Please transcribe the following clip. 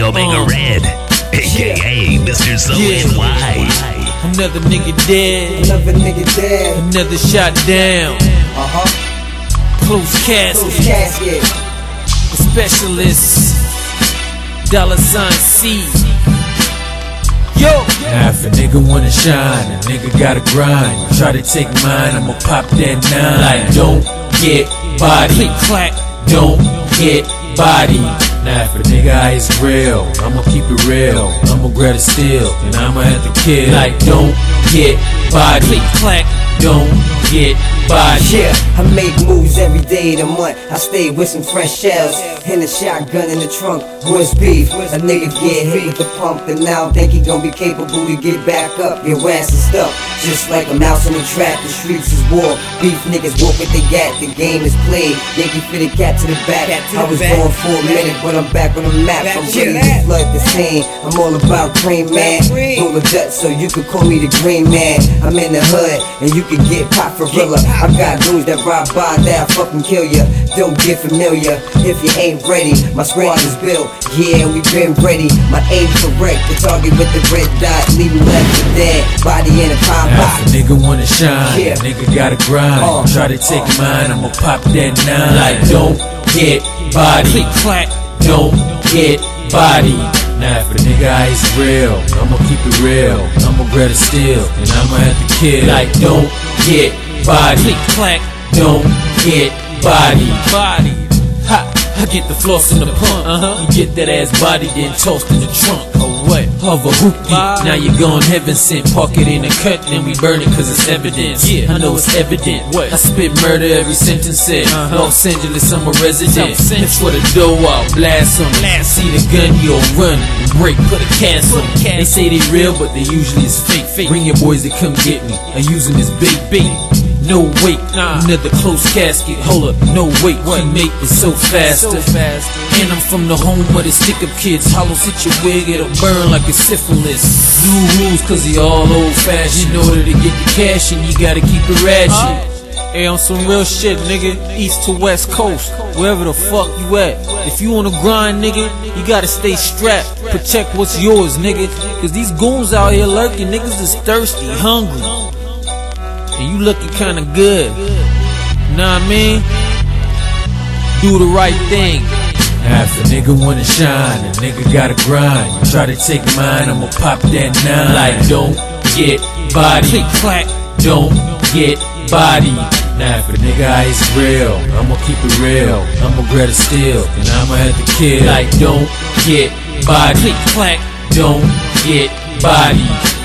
Omega Red, aka Mr. So NY. Another nigga dead. Another shot down. Close casket. The specialists. $sign C. Yo! Now if a nigga wanna shine, a nigga gotta grind. Try to take mine, I'ma pop that 9. Like don't get body, Click clack. don't get body. Now if a nigga eyes real, I'ma keep it real. I'ma grab a steel, and I'ma have to kill. Like don't get body, Click clack. don't get body. Yeah, I make moves every day of the month. I stay with some fresh shells and a shotgun in the trunk. What's beef? A nigga get hit with the pump, and now think he gon' be capable to get back up. Your ass is stuck, just like a mouse in the trap. The streets is war. Beef niggas walk with the gat. The game is played. Yankee fitted cat to the back. I was gone for a minute, but I'm back on the map. I'm ready to flood the scene. I'm all about green man. Roll a Dutch, so you could call me the green man. I'm in the hood, and you can get pop for real. I got dudes that ride by that'll fucking kill ya. Don't get familiar if you ain't ready. My squad is built, yeah, we been ready. My aim's correct, the target with the red dot. Leave him left for dead, body in a pop Now box. if a nigga wanna shine, Yeah. a nigga gotta grind. Try to take mine, I'ma pop that 9. Like don't get body, Click clack. don't get body. Now if a nigga eyes real, I'ma keep it real. I'ma grab a steel, and I'ma have to kill. Like don't get body, Click clack. don't get body. Body. Ha! I get the floss in the pump. You get that ass body, then tossed in the trunk. Oh what? Of a hoopty. Now you're gone heaven sent. Park it in a cut, then we burn it cause it's evidence. Yeah. I know it's evident. What? I spit murder every sentence said. Los Angeles, I'm a resident. South Central. That's for the dough out, blast on it. See the gun, you'll run. Break, put a cast on it. They say they real, but they usually is fake. Bring your boys to come get me. I use them as bait. No wait, another close casket. Hold up, no wait, we make it so faster. And I'm from the home of the stick-up kids. Hollows hit your wig, it'll burn like a syphilis. New rules, cause he all old-fashioned. In order to get the cash in, you gotta keep it ratchet. Hey, on some real shit, nigga. East to west coast, wherever the fuck you at. If you on the grind, nigga, you gotta stay strapped. Protect what's yours, nigga. Cause these goons out here lurking, niggas is thirsty, hungry. And you looking kinda good. Know what I mean? Do the right thing. Now if a nigga wanna shine, a nigga gotta grind. Try to take mine, I'ma pop that 9. Like don't get body, Click clack. don't get body. Now if a nigga eyes real, I'ma keep it real. I'ma grab a steel, and I'ma have to kill. Like don't get body, Click clack. don't get body.